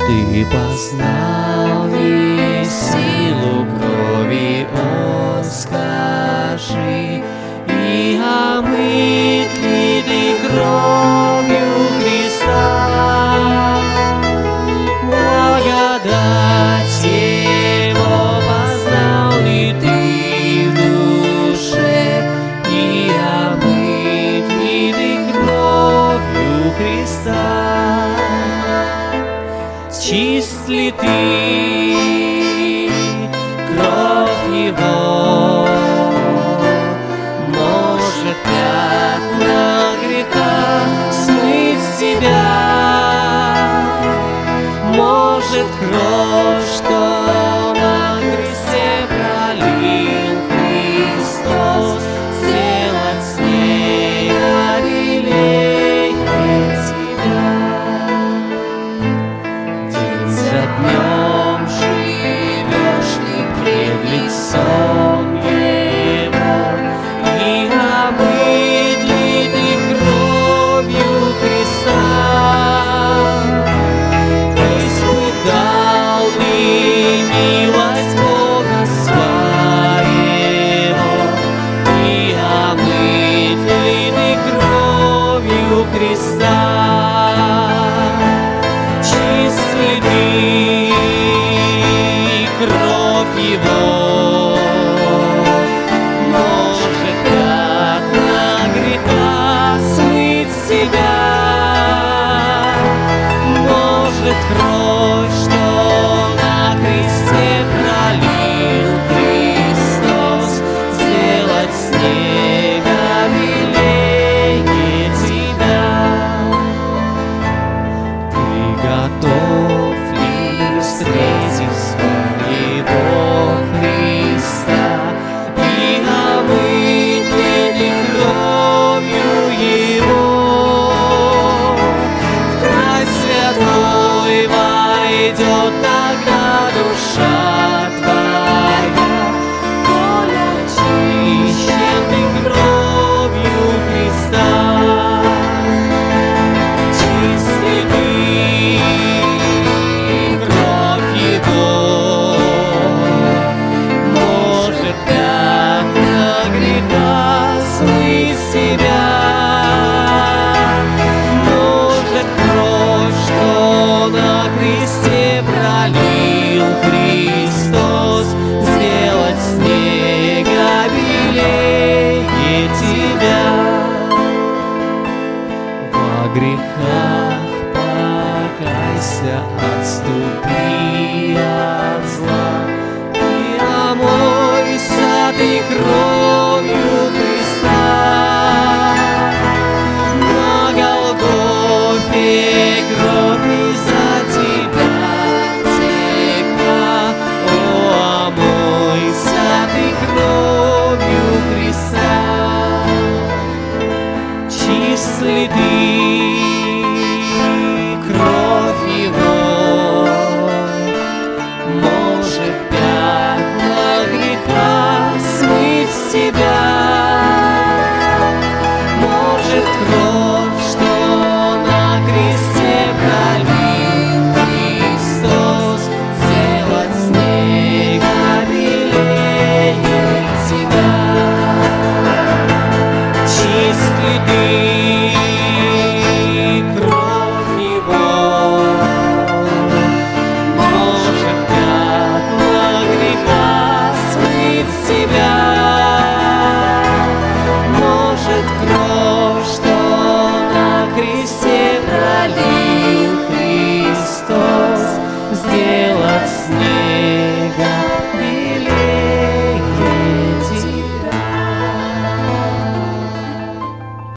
Ты познал ли силу крови, о, скажи, и омыт ли ты кровью Христа? Благодать Его познал ли ты в душе, и омыт ли ты кровью Христа? Чист ли ты, кровь Его может пятна греха смыть с тебя? Может кровь, что на кресте пролил Христос, сделать с ней белее тебя? День за днем живешь ли пред лицом Его, и омыт ли ты кровью Христа? Испытал ли милость Бога своего, и омыт ли ты кровью Христа? Чист ли ты, кровь Его может пятна греха смыть с тебя? Может кровь, что на кресте пролил Христос, сделать с нега белее тебя? Ты готов ли встретить своего Христа, и омыть ли ты кровью Его? В край святой войдет тогда душа твоя, коли очищен ты кровью Христа. Чист ли ты, кровь Его может пятна греха смыть с тебя? Может кровь, что на кресте пролил Христос, сделать снега белее тебя? Во грехах покайся, отступи от зла, и омойся ты кровью